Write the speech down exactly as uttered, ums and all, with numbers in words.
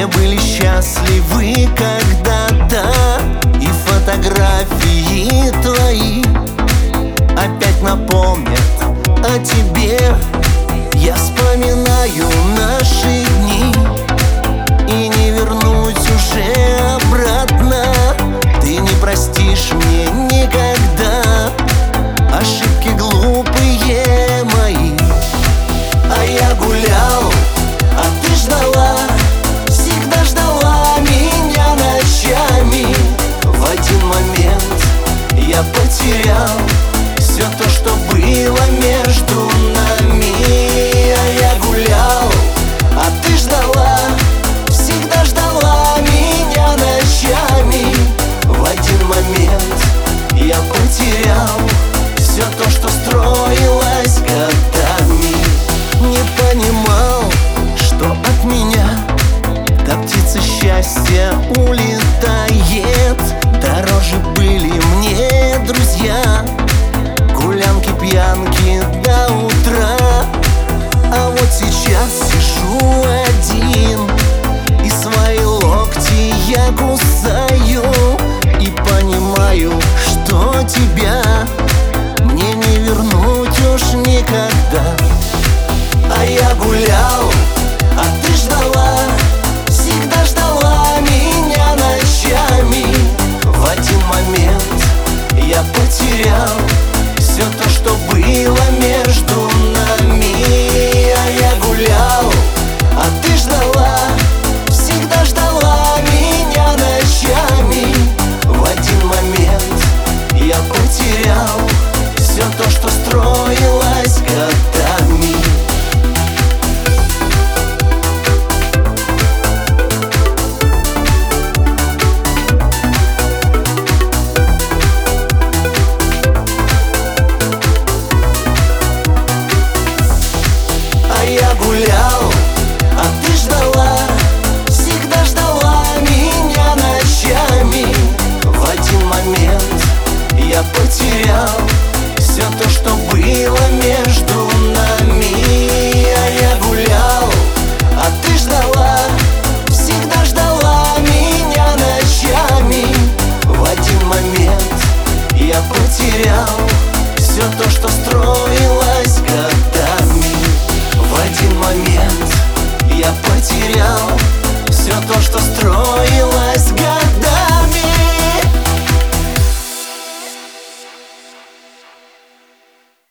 все были счастливы когда-то, и фотографии твои опять напомнят о тебе. Я вспоминаю наши дни и не вернусь уже обратно. Ты не простишь мне никогда ошибки глупые мои. А я гулял, а ты ждала, всегда ждала меня ночами. В один момент я потерял все то, что было между нами. А я гулял, а ты ждала, всегда ждала меня ночами. В один момент я потерял все то, что строилось годами. Не понимал, что от меня та птица счастья улетает. Дороже были мне друзья, гулянки, пьянки до утра. А вот сейчас сижу один и свои локти я кусаю, и понимаю, что тебя мне не вернуть уж никогда. А я гулял, а ты ждала, всегда ждала меня ночами. В один момент я потерял все то, что было между нами. А я гулял, а ты ждала, всегда ждала меня ночами. В один момент я потерял все то, что строилось годами. Я гулял, а ты ждала, всегда ждала меня ночами. В один момент я потерял все то, что было между нами. А я гулял, а ты ждала, всегда ждала меня ночами. В один момент я потерял все то, что строилось годами. В один момент я потерял все то, что строилось годами.